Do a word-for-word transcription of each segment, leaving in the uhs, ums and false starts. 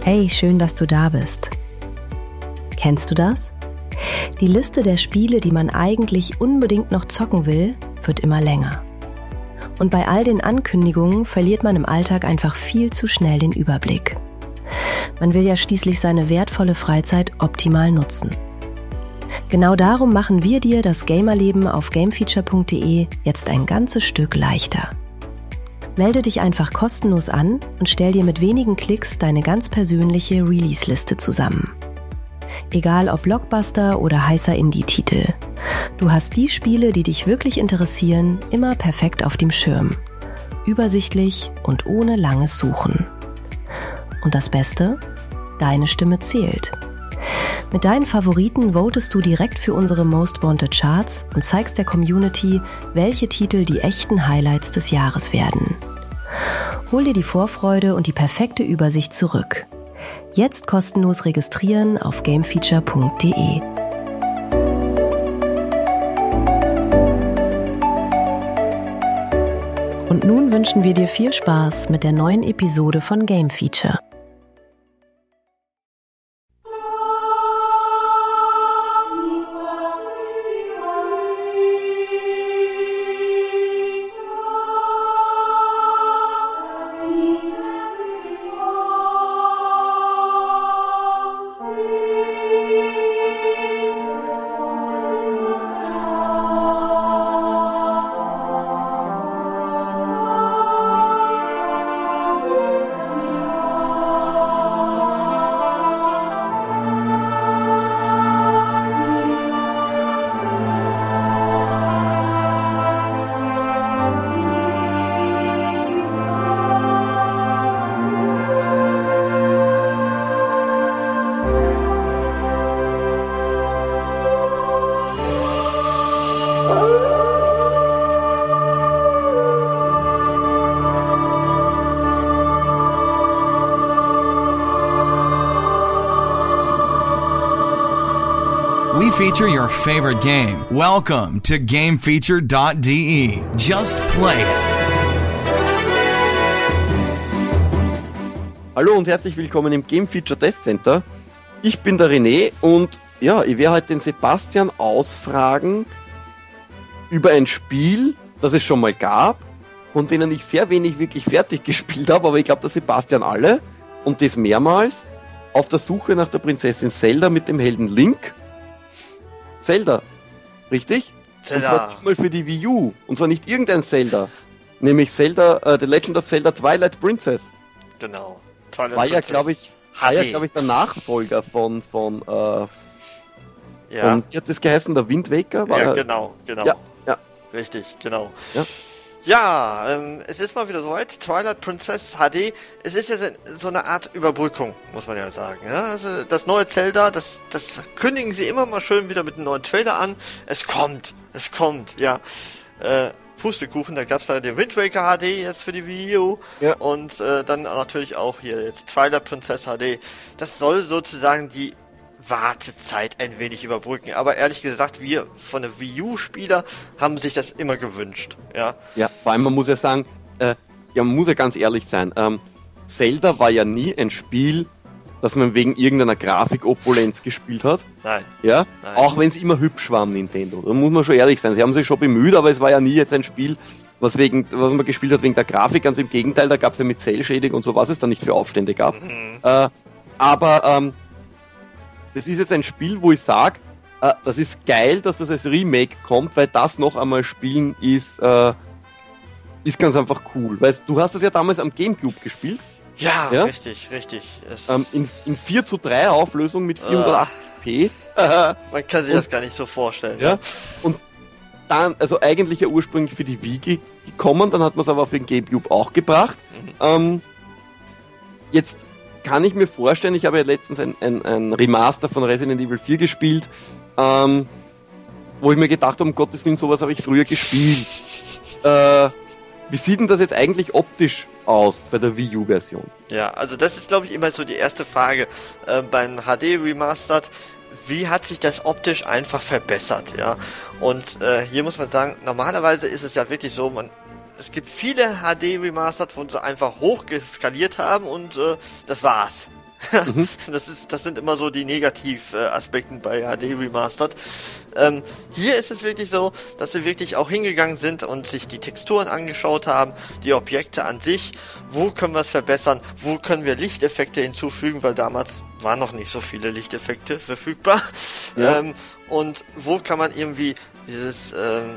Hey, schön, dass du da bist. Kennst du das? Die Liste der Spiele, die man eigentlich unbedingt noch zocken will, wird immer länger. Und bei all den Ankündigungen verliert man im Alltag einfach viel zu schnell den Überblick. Man will ja schließlich seine wertvolle Freizeit optimal nutzen. Genau darum machen wir dir das Gamerleben auf gamefeature punkt de jetzt ein ganzes Stück leichter. Melde dich einfach kostenlos an und stell dir mit wenigen Klicks deine ganz persönliche Release-Liste zusammen. Egal ob Blockbuster oder heißer Indie-Titel. Du hast die Spiele, die dich wirklich interessieren, immer perfekt auf dem Schirm. Übersichtlich und ohne langes Suchen. Und das Beste? Deine Stimme zählt. Mit deinen Favoriten votest du direkt für unsere Most Wanted Charts und zeigst der Community, welche Titel die echten Highlights des Jahres werden. Hol dir die Vorfreude und die perfekte Übersicht zurück. Jetzt kostenlos registrieren auf gamefeature punkt de. Und nun wünschen wir dir viel Spaß mit der neuen Episode von Game Feature. We feature your favorite game. Welcome to game feature dot de. Just play it. Hallo und herzlich willkommen im Game Feature Test Center. Ich bin der René und ja, ich werde heute den Sebastian ausfragen über ein Spiel, das es schon mal gab, von denen ich sehr wenig wirklich fertig gespielt habe, aber ich glaube, der Sebastian alle und das mehrmals auf der Suche nach der Prinzessin Zelda mit dem Helden Link. Zelda, richtig? Zelda. Und zwar diesmal für die Wii U. Und zwar nicht irgendein Zelda, nämlich Zelda, uh, The Legend of Zelda Twilight Princess. Genau. Twilight war ja, Princess glaube ich, war ja, glaube ich, der Nachfolger von, von, äh, ja. von, wie hat das geheißen, der Wind Waker? War ja, er, genau, genau. Ja, ja. Richtig, genau. Ja. Ja, ähm, es ist mal wieder soweit. Twilight Princess H D. Es ist ja so eine Art Überbrückung, muss man ja sagen. Ja? Also das neue Zelda, das, das kündigen sie immer mal schön wieder mit einem neuen Trailer an. Es kommt, es kommt, ja. Äh, Pustekuchen, da gab's da den Wind Waker H D jetzt für die Wii U. Ja. Und äh, dann natürlich auch hier jetzt Twilight Princess H D. Das soll sozusagen die Wartezeit ein wenig überbrücken. Aber ehrlich gesagt, wir von der Wii U-Spieler haben sich das immer gewünscht. Ja, ja, vor allem man muss ja sagen, äh, ja, man muss ja ganz ehrlich sein, ähm, Zelda war ja nie ein Spiel, das man wegen irgendeiner Grafikopulenz gespielt hat. Nein. Ja, Nein. Auch wenn es immer hübsch war am Nintendo. Da muss man schon ehrlich sein. Sie haben sich schon bemüht, aber es war ja nie jetzt ein Spiel, was wegen, was man gespielt hat wegen der Grafik. Ganz im Gegenteil, da gab es ja mit Cell-Shading und so, was es da nicht für Aufstände gab. Mhm. Äh, aber ähm, das ist jetzt ein Spiel, wo ich sage, äh, das ist geil, dass das als Remake kommt, weil das noch einmal spielen ist, äh, ist ganz einfach cool. Weißt du, hast das ja damals am Gamecube gespielt. Ja, ja? richtig, richtig. Es ähm, in, in vier zu drei Auflösung mit vierhundertachtzig p. Man kann sich und, das gar nicht so vorstellen. Ja. ja. Und dann, also eigentlich ja ursprünglich für die Wii ge- gekommen, dann hat man es aber für den Gamecube auch gebracht. Mhm. Ähm, jetzt kann ich mir vorstellen, ich habe ja letztens ein, ein, ein Remaster von Resident Evil vier gespielt, ähm, wo ich mir gedacht habe, um Gottes Willen, sowas habe ich früher gespielt. Äh, wie sieht denn das jetzt eigentlich optisch aus bei der Wii U-Version? Ja, also das ist, glaube ich, immer so die erste Frage äh, beim H D Remastered. Wie hat sich das optisch einfach verbessert, ja? Und äh, hier muss man sagen, normalerweise ist es ja wirklich so, man es gibt viele H D Remastered, wo sie einfach hochgeskaliert haben und äh, das war's. Mhm. Das ist, das sind immer so die Negativaspekten bei H D Remastered. Ähm, hier ist es wirklich so, dass sie wirklich auch hingegangen sind und sich die Texturen angeschaut haben, die Objekte an sich, wo können wir es verbessern, wo können wir Lichteffekte hinzufügen, weil damals waren noch nicht so viele Lichteffekte verfügbar. Ja. Ähm, und wo kann man irgendwie dieses, ähm,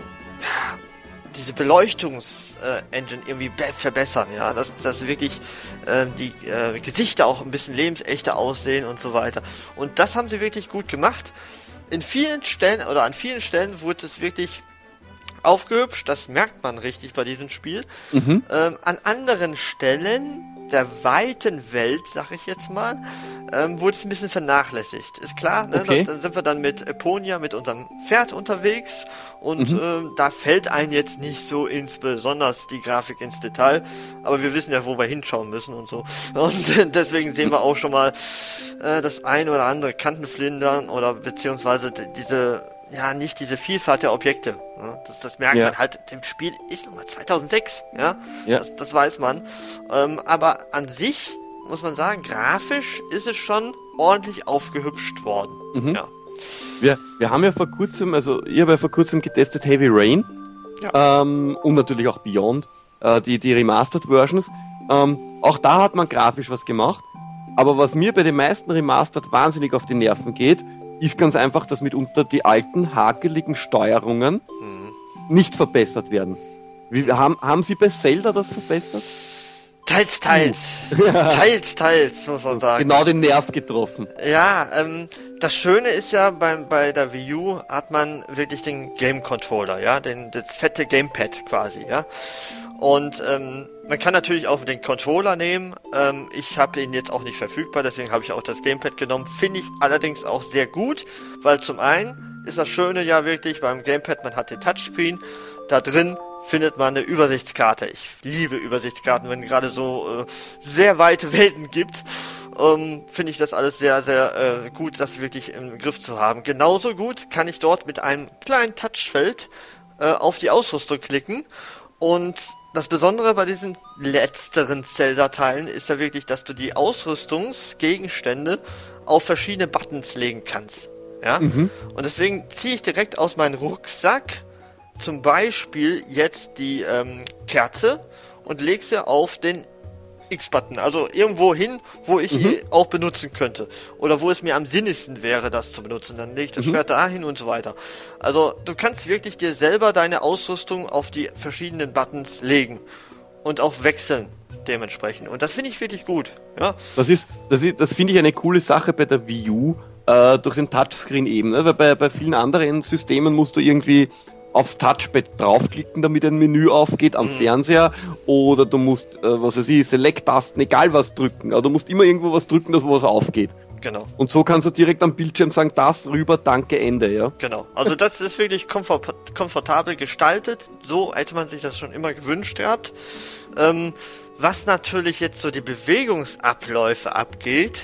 diese Beleuchtungs-Engine äh, irgendwie be- verbessern, ja, dass, dass wirklich äh, die äh, Gesichter auch ein bisschen lebensechter aussehen und so weiter. Und das haben sie wirklich gut gemacht. In vielen Stellen oder an vielen Stellen wurde es wirklich aufgehübscht, das merkt man richtig bei diesem Spiel. Mhm. Ähm, an anderen Stellen der weiten Welt, sag ich jetzt mal, ähm, wurde es ein bisschen vernachlässigt. Ist klar, ne? Okay. Da, dann sind wir dann mit Eponia, mit unserem Pferd unterwegs und mhm. ähm, da fällt einem jetzt nicht so insbesondere die Grafik ins Detail, aber wir wissen ja, wo wir hinschauen müssen und so. Und deswegen sehen wir auch schon mal äh, das ein oder andere Kantenflindern oder beziehungsweise d- diese ja, nicht diese Vielfalt der Objekte. Ja, das, das merkt ja. man halt, dem Spiel ist Nummer zweitausendsechs, ja, ja. Das, das weiß man. Ähm, aber an sich, muss man sagen, grafisch ist es schon ordentlich aufgehübscht worden. Mhm. Ja. Wir, wir haben ja vor kurzem, also ich habe ja vor kurzem getestet Heavy Rain ja. ähm, und natürlich auch Beyond, äh, die, die Remastered Versions. Ähm, auch da hat man grafisch was gemacht, aber was mir bei den meisten Remastered wahnsinnig auf die Nerven geht, ist ganz einfach, dass mitunter die alten, hakeligen Steuerungen hm. nicht verbessert werden. Wie, haben, haben Sie bei Zelda das verbessert? Teils, teils. Uh. teils, teils, muss man sagen. Genau den Nerv getroffen. Ja, ähm, das Schöne ist ja, bei, bei der Wii U hat man wirklich den Game Controller, ja, den, das fette Gamepad quasi, ja. Und ähm, man kann natürlich auch den Controller nehmen. Ähm, ich habe ihn jetzt auch nicht verfügbar, deswegen habe ich auch das Gamepad genommen. Finde ich allerdings auch sehr gut, weil zum einen ist das Schöne ja wirklich beim Gamepad, man hat den Touchscreen. Da drin findet man eine Übersichtskarte. Ich liebe Übersichtskarten, wenn gerade so äh, sehr weite Welten gibt. Ähm, finde ich das alles sehr, sehr äh, gut, das wirklich im Griff zu haben. Genauso gut kann ich dort mit einem kleinen Touchfeld äh, auf die Ausrüstung klicken. Und das Besondere bei diesen letzteren Zelda-Teilen ist ja wirklich, dass du die Ausrüstungsgegenstände auf verschiedene Buttons legen kannst. Ja? Mhm. Und deswegen ziehe ich direkt aus meinem Rucksack zum Beispiel jetzt die ähm, Kerze und lege sie auf den X-Button, also irgendwo hin, wo ich mhm. ihn auch benutzen könnte. Oder wo es mir am sinnigsten wäre, das zu benutzen. Dann lege ich das mhm. Schwert dahin und so weiter. Also du kannst wirklich dir selber deine Ausrüstung auf die verschiedenen Buttons legen und auch wechseln dementsprechend. Und das finde ich wirklich gut. Ja? Das ist, das ist, das finde ich eine coole Sache bei der Wii U, äh, durch den Touchscreen eben. Ne? Weil bei, bei vielen anderen Systemen musst du irgendwie aufs Touchpad draufklicken, damit ein Menü aufgeht am mhm. Fernseher, oder du musst, äh, was weiß ich, Select-Tasten, egal was drücken, aber du musst immer irgendwo was drücken, dass was aufgeht. Genau. Und so kannst du direkt am Bildschirm sagen, das rüber, danke, Ende, ja? Genau. Also das ist wirklich komfort- komfortabel gestaltet, so hätte man sich das schon immer gewünscht gehabt. Ähm, was natürlich jetzt so die Bewegungsabläufe abgeht,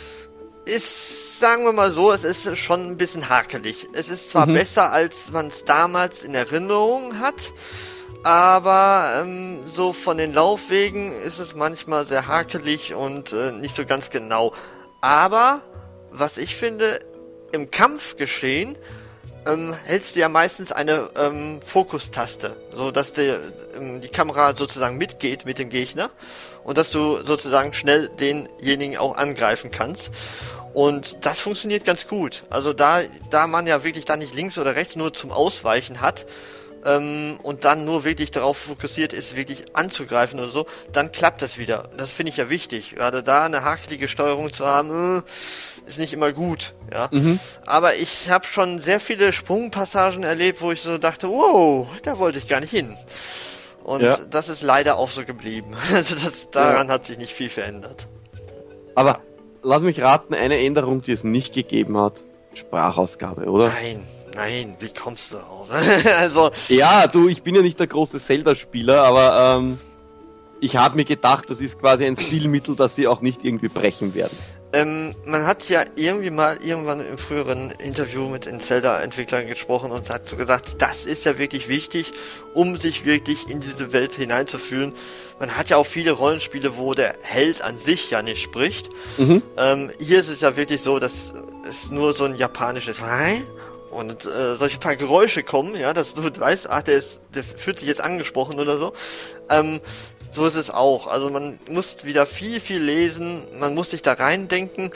ist, sagen wir mal so, es ist schon ein bisschen hakelig. Es ist zwar mhm. besser, als man es damals in Erinnerung hat, aber ähm, so von den Laufwegen ist es manchmal sehr hakelig und äh, nicht so ganz genau. Aber, was ich finde, im Kampfgeschehen ähm, hältst du ja meistens eine ähm, Fokustaste, so dass die, ähm, die Kamera sozusagen mitgeht mit dem Gegner und dass du sozusagen schnell denjenigen auch angreifen kannst. Und das funktioniert ganz gut. Also da, da man ja wirklich dann nicht links oder rechts nur zum Ausweichen hat ähm, und dann nur wirklich darauf fokussiert ist, wirklich anzugreifen oder so, dann klappt das wieder. Das finde ich ja wichtig. Gerade da eine hakelige Steuerung zu haben, äh, ist nicht immer gut. Ja. Mhm. Aber ich habe schon sehr viele Sprungpassagen erlebt, wo ich so dachte, wow, da wollte ich gar nicht hin. Und ja. das ist leider auch so geblieben. Also das, daran ja. hat sich nicht viel verändert. Aber lass mich raten, eine Änderung, die es nicht gegeben hat, Sprachausgabe, oder? Nein, nein, wie kommst du auf? Also ja, du, ich bin ja nicht der große Zelda-Spieler, aber ähm, ich habe mir gedacht, das ist quasi ein Stilmittel, das sie auch nicht irgendwie brechen werden. Ähm, man hat ja irgendwie mal irgendwann im früheren Interview mit den Zelda-Entwicklern gesprochen und hat so gesagt, das ist ja wirklich wichtig, um sich wirklich in diese Welt hineinzufühlen. Man hat ja auch viele Rollenspiele, wo der Held an sich ja nicht spricht. Mhm. Ähm, hier ist es ja wirklich so, dass es nur so ein japanisches Hi und äh, solche paar Geräusche kommen, ja, dass du weißt, ach, der ist, der fühlt sich jetzt angesprochen oder so. Ähm, So ist es auch. Also man muss wieder viel, viel lesen. Man muss sich da reindenken.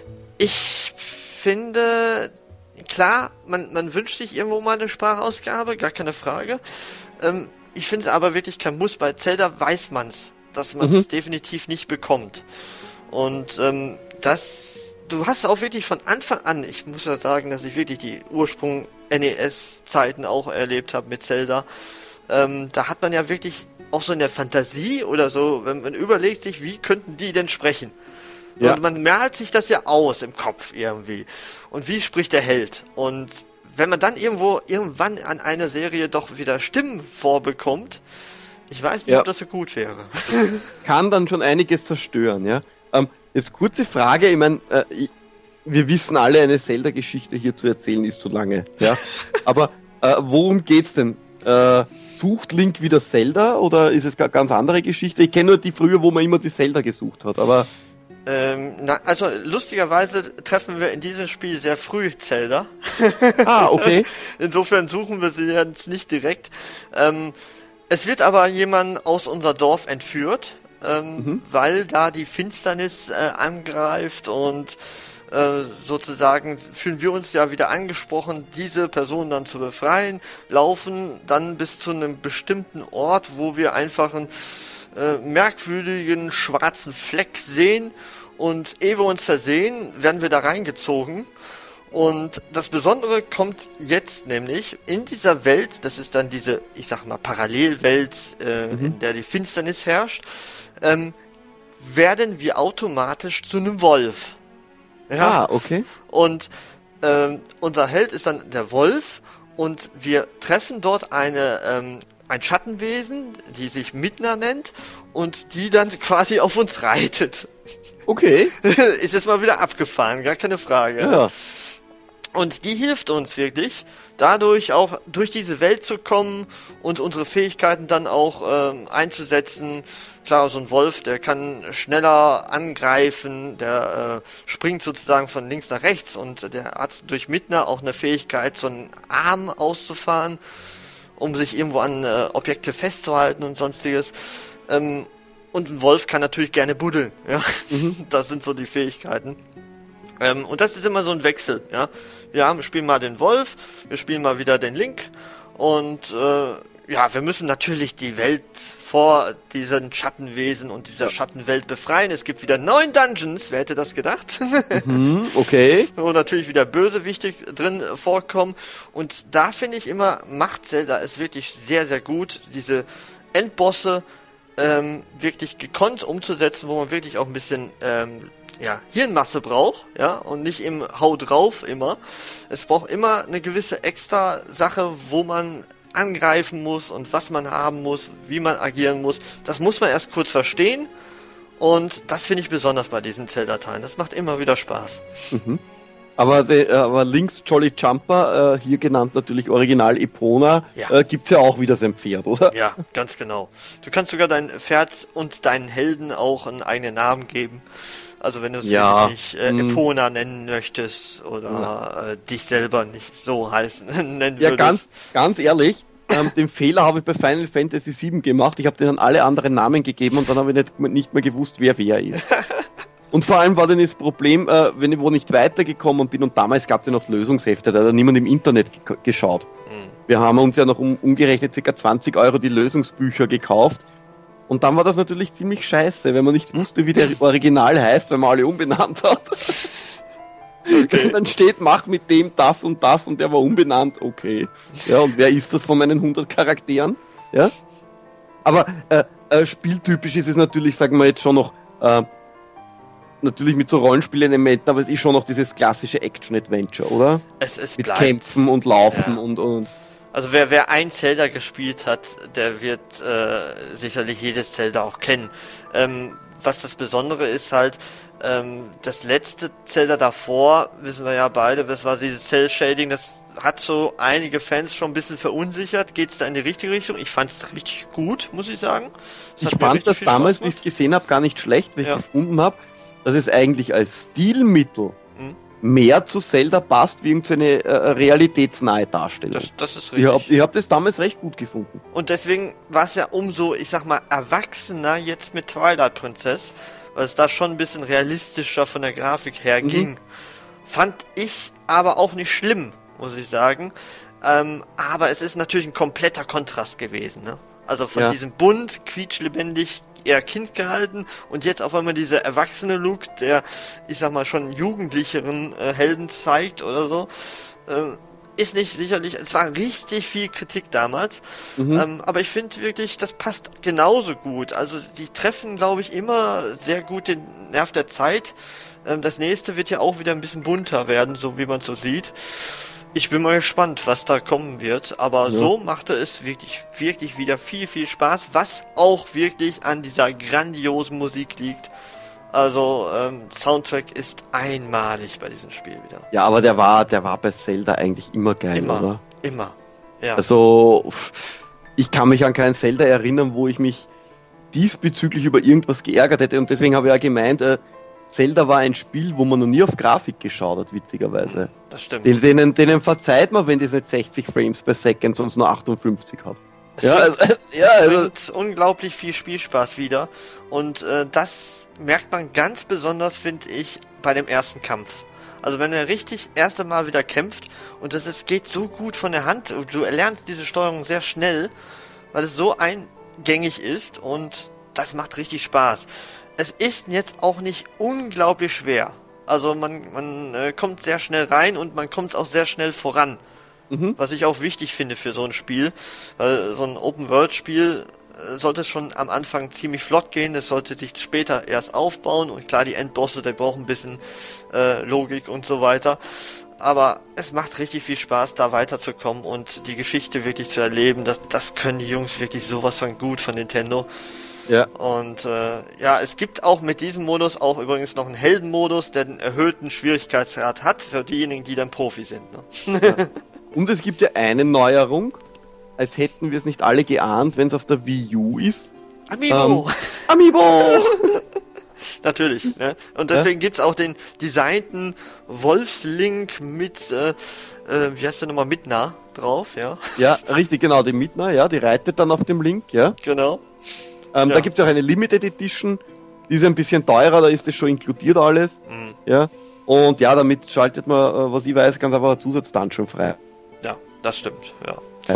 Ich finde, klar, man, man wünscht sich irgendwo mal eine Sprachausgabe, gar keine Frage. Ähm, ich finde es aber wirklich kein Muss. Bei Zelda weiß man's, dass man es mhm. definitiv nicht bekommt. Und ähm, das, du hast auch wirklich von Anfang an, ich muss ja sagen, dass ich wirklich die Ursprung-N E S-Zeiten auch erlebt habe mit Zelda. Ähm, da hat man ja wirklich auch so in der Fantasie oder so, wenn man überlegt sich, wie könnten die denn sprechen? Ja. Und man malt sich das ja aus im Kopf irgendwie. Und wie spricht der Held? Und wenn man dann irgendwo, irgendwann an einer Serie doch wieder Stimmen vorbekommt, ich weiß nicht, ja. ob das so gut wäre. Kann dann schon einiges zerstören, ja. Ähm, jetzt kurze Frage, ich meine, äh, wir wissen alle, eine Zelda-Geschichte hier zu erzählen ist zu lange, ja. Aber äh, worum geht's denn? Äh, sucht Link wieder Zelda oder ist es eine ganz andere Geschichte? Ich kenne nur die früher, wo man immer die Zelda gesucht hat, aber... Ähm, na, also lustigerweise treffen wir in diesem Spiel sehr früh Zelda. Ah, okay. Insofern suchen wir sie jetzt nicht direkt. Ähm, es wird aber jemand aus unser Dorf entführt, ähm, mhm. weil da die Finsternis äh, angreift und sozusagen fühlen wir uns ja wieder angesprochen, diese Person dann zu befreien, laufen dann bis zu einem bestimmten Ort, wo wir einfach einen äh, merkwürdigen schwarzen Fleck sehen und ehe wir uns versehen, werden wir da reingezogen. Und das Besondere kommt jetzt nämlich in dieser Welt, das ist dann diese, ich sag mal, Parallelwelt, äh, mhm. in der die Finsternis herrscht, ähm, werden wir automatisch zu einem Wolf. Ja, ah, okay. Und ähm, unser Held ist dann der Wolf und wir treffen dort eine ähm, ein Schattenwesen, die sich Midna nennt und die dann quasi auf uns reitet. Okay. Ist jetzt mal wieder abgefahren, gar keine Frage. Ja. Und die hilft uns wirklich, dadurch auch durch diese Welt zu kommen und unsere Fähigkeiten dann auch ähm, einzusetzen. Klar, so ein Wolf, der kann schneller angreifen, der äh, springt sozusagen von links nach rechts und der hat durch Midna auch eine Fähigkeit, so einen Arm auszufahren, um sich irgendwo an äh, Objekte festzuhalten und sonstiges. Ähm, und ein Wolf kann natürlich gerne buddeln, ja. Mhm. Das sind so die Fähigkeiten. Ähm, und das ist immer so ein Wechsel, ja. Wir haben, spielen mal den Wolf, wir spielen mal wieder den Link und äh, ja, wir müssen natürlich die Welt vor diesen Schattenwesen und dieser Schattenwelt befreien. Es gibt wieder neun Dungeons, wer hätte das gedacht? Mhm, okay. Wo natürlich wieder Bösewichte drin vorkommen. Und da finde ich immer, macht Zelda es wirklich sehr, sehr gut, diese Endbosse ähm, wirklich gekonnt umzusetzen, wo man wirklich auch ein bisschen ähm, ja, Hirnmasse braucht, ja, und nicht im Hau drauf immer. Es braucht immer eine gewisse extra Sache, wo man angreifen muss und was man haben muss, wie man agieren muss. Das muss man erst kurz verstehen und das finde ich besonders bei diesen Zelda-Teilen. Das macht immer wieder Spaß. Mhm. Aber, de, aber Link's Jolly Jumper, äh, hier genannt natürlich Original Epona, ja. äh, gibt's ja auch wieder sein Pferd, oder? Ja, ganz genau. Du kannst sogar dein Pferd und deinen Helden auch einen eigenen Namen geben. Also wenn du es ja. nicht äh, Epona hm. nennen möchtest oder ja. äh, dich selber nicht so heißen nennen ja, würdest. Ja, ganz, ganz ehrlich, ähm, den Fehler habe ich bei Final Fantasy sieben gemacht. Ich habe denen alle anderen Namen gegeben und dann habe ich nicht, nicht mehr gewusst, wer wer ist. Und vor allem war dann das Problem, äh, wenn ich wo nicht weitergekommen bin und damals gab es ja noch Lösungshefte, da hat niemand im Internet g- geschaut. Hm. Wir haben uns ja noch um, umgerechnet ca. zwanzig Euro die Lösungsbücher gekauft. Und dann war das natürlich ziemlich scheiße, wenn man nicht wusste, wie der Original heißt, weil man alle umbenannt hat. Okay. Dann steht, mach mit dem das und das und der war umbenannt, okay. Ja, und wer ist das von meinen hundert Charakteren? Ja. Aber äh, äh, spieltypisch ist es natürlich, sagen wir jetzt schon noch, äh, natürlich mit so Rollenspielelementen, aber es ist schon noch dieses klassische Action-Adventure, oder? Es, es mit bleibt. Kämpfen und Laufen Ja. und, und Also wer, wer ein Zelda gespielt hat, der wird äh, sicherlich jedes Zelda auch kennen. Ähm, was das Besondere ist halt, ähm, das letzte Zelda davor, wissen wir ja beide, das war dieses Cell-Shading, das hat so einige Fans schon ein bisschen verunsichert. Geht's da in die richtige Richtung? Ich fand's richtig gut, muss ich sagen. Ich fand das damals, wie ich es gesehen habe, gar nicht schlecht, weil ja. ich gefunden habe, dass es eigentlich als Stilmittel hm? mehr zu Zelda passt, wie irgendeine äh, realitätsnahe Darstellung. Das, das ist richtig. Ich habe ich hab das damals recht gut gefunden. Und deswegen war es ja umso, ich sag mal, erwachsener jetzt mit Twilight Princess, weil es da schon ein bisschen realistischer von der Grafik her mhm. ging. Fand ich aber auch nicht schlimm, muss ich sagen. Ähm, aber es ist natürlich ein kompletter Kontrast gewesen, ne? Also von ja. diesem bunt, quietschlebendig, eher Kind gehalten und jetzt auf einmal dieser erwachsene Look, der, ich sag mal, schon jugendlicheren äh, Helden zeigt oder so, äh, ist nicht sicherlich, es war richtig viel Kritik damals, mhm. ähm, aber ich finde wirklich, das passt genauso gut. Also die treffen, glaube ich, immer sehr gut den Nerv der Zeit. Ähm, das nächste wird ja auch wieder ein bisschen bunter werden, so wie man es so sieht. Ich bin mal gespannt, was da kommen wird, aber ja. so machte es wirklich, wirklich wieder viel, viel Spaß, was auch wirklich an dieser grandiosen Musik liegt. Also, ähm, Soundtrack ist einmalig bei diesem Spiel wieder. Ja, aber der war, der war bei Zelda eigentlich immer geil, immer, oder? Immer, ja. Also, ich kann mich an keinen Zelda erinnern, wo ich mich diesbezüglich über irgendwas geärgert hätte und deswegen habe ich ja gemeint, äh, Zelda war ein Spiel, wo man noch nie auf Grafik geschaut hat, witzigerweise. Das stimmt. Den, denen, denen verzeiht man, wenn das nicht sechzig Frames per Second, sonst nur achtundfünfzig hat. Es ja, bringt, also, ja, es also, bringt unglaublich viel Spielspaß wieder. Und äh, das merkt man ganz besonders, finde ich, bei dem ersten Kampf. Also wenn er richtig erste Mal wieder kämpft und das ist, geht so gut von der Hand, du erlernst diese Steuerung sehr schnell, weil es so eingängig ist und das macht richtig Spaß. Es ist jetzt auch nicht unglaublich schwer. Also man, man äh, kommt sehr schnell rein und man kommt auch sehr schnell voran. Mhm. Was ich auch wichtig finde für so ein Spiel. Weil so ein Open-World-Spiel äh, sollte schon am Anfang ziemlich flott gehen. Das sollte sich später erst aufbauen. Und klar, die Endbosse, die brauchen ein bisschen äh, Logik und so weiter. Aber es macht richtig viel Spaß, da weiterzukommen und die Geschichte wirklich zu erleben. Das, das können die Jungs wirklich sowas von gut von Nintendo. Ja. Und äh, ja, es gibt auch mit diesem Modus auch übrigens noch einen Heldenmodus, der einen erhöhten Schwierigkeitsgrad hat für diejenigen, die dann Profi sind. Ne? Ja. Und es gibt ja eine Neuerung, als hätten wir es nicht alle geahnt, wenn es auf der Wii U ist. Amiibo! Ähm, Amiibo! Natürlich, ne? Und deswegen ja? gibt's auch den designten Wolfslink mit, äh, äh, wie heißt der nochmal, Midna drauf, ja? Ja, richtig, genau, die Midna, ja, die reitet dann auf dem Link, ja? Genau. Ähm, ja. Da gibt es auch eine Limited Edition, die ist ein bisschen teurer, da ist das schon inkludiert alles. Mhm. Ja. Und ja, damit schaltet man, was ich weiß, ganz einfach einen Zusatz-Dungeon frei. Ja, das stimmt, ja.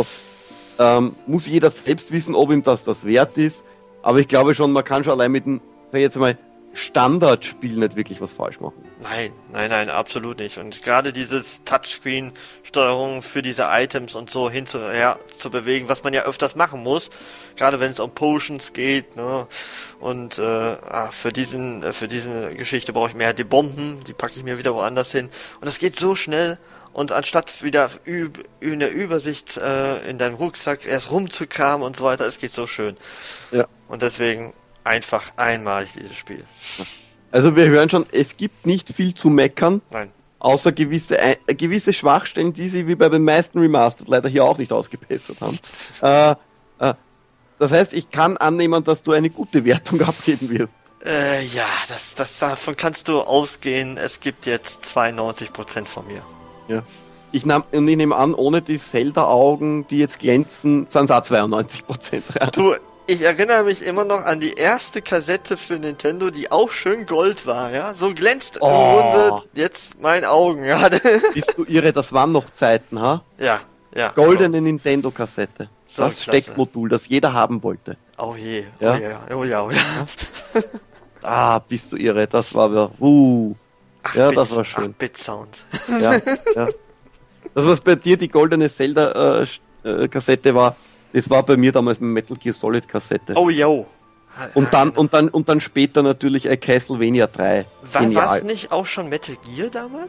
Ähm, muss jeder selbst wissen, ob ihm das das wert ist, aber ich glaube schon, man kann schon allein mit dem, sag ich jetzt mal, Standardspiel nicht wirklich was falsch machen. Nein, nein, nein, absolut nicht. Und gerade dieses Touchscreen-Steuerung für diese Items und so hinterher zu bewegen, was man ja öfters machen muss, gerade wenn es um Potions geht, ne? Und äh, ah, für diesen, für diese Geschichte brauche ich mehr die Bomben, die packe ich mir wieder woanders hin. Und das geht so schnell. Und anstatt wieder üb, in der Übersicht äh, in deinem Rucksack erst rumzukramen und so weiter, es geht so schön. Ja. Und deswegen einfach einmalig dieses Spiel. Also wir hören schon, es gibt nicht viel zu meckern. Nein. Außer gewisse, äh, gewisse Schwachstellen, die sie wie bei den meisten Remastered leider hier auch nicht ausgebessert haben. äh, äh, das heißt, ich kann annehmen, dass du eine gute Wertung abgeben wirst. Äh, ja, das, das, davon kannst du ausgehen. Es gibt jetzt zweiundneunzig Prozent von mir. Ja. Ich, nahm, und ich nehme an, ohne die Zelda-Augen, die jetzt glänzen, sind es auch zweiundneunzig Prozent. Du, ich erinnere mich immer noch an die erste Kassette für Nintendo, die auch schön Gold war, ja. So glänzt oh. im Grunde jetzt mein Augen, ja. Bist du irre, das waren noch Zeiten, ha? Ja, ja. Goldene Nintendo-Kassette. So das klasse. Steckmodul, das jeder haben wollte. Oh je, ja? oh ja, oh ja, oh ja. Ah, bist du irre, das war wieder, uh. Ja, das war schön. acht Bit Sound. Ja, ja. Das, was bei dir die goldene Zelda-Kassette äh, war, das war bei mir damals eine Metal Gear Solid Kassette. Oh, yo. Und dann, und dann, und dann später natürlich äh, Castlevania drei. War es nicht auch schon Metal Gear damals?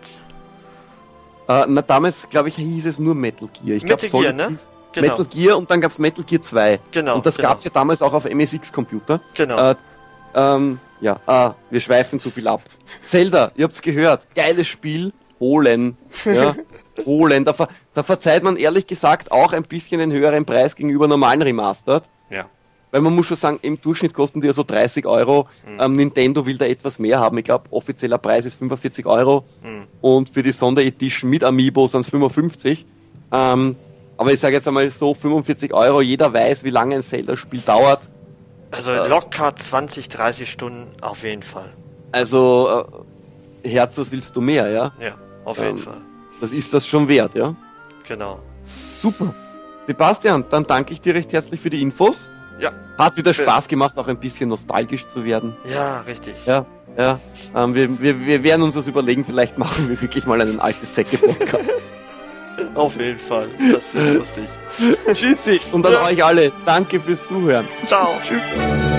Äh, na, damals, glaube ich, hieß es nur Metal Gear. Ich Metal glaub, Gear, ne? Genau. Metal Gear und dann gab es Metal Gear zwei. Genau. Und das genau. gab es ja damals auch auf M S X Computer. Genau. Äh, ähm, Ja, ah, wir schweifen zu viel ab. Zelda, ihr habt's gehört, geiles Spiel, holen, ja, holen. Da, ver, da verzeiht man ehrlich gesagt auch ein bisschen einen höheren Preis gegenüber normalen Remastered. Ja. Weil man muss schon sagen, im Durchschnitt kosten die ja so dreißig Euro. Mhm. Ähm, Nintendo will da etwas mehr haben. Ich glaube, offizieller Preis ist fünfundvierzig Euro. Mhm. Und für die Sonderedition mit Amiibo sind es fünfundfünfzig. Ähm, aber ich sage jetzt einmal so, fünfundvierzig Euro, jeder weiß, wie lange ein Zelda-Spiel dauert. Also locker zwanzig, dreißig Stunden auf jeden Fall. Also, äh, Herz, was willst du mehr, ja? Ja, auf jeden ähm, Fall. Das ist das schon wert, ja? Genau. Super. Sebastian, dann danke ich dir recht herzlich für die Infos. Ja. Hat wieder Spaß gemacht, auch ein bisschen nostalgisch zu werden. Ja, richtig. Ja, ja. Ähm, wir, wir, wir werden uns das überlegen, vielleicht machen wir wirklich mal einen altes Säcke-Podcast. Auf jeden Fall. Das wird lustig. Tschüssi und an ja. euch alle. Danke fürs Zuhören. Ciao. Tschüss.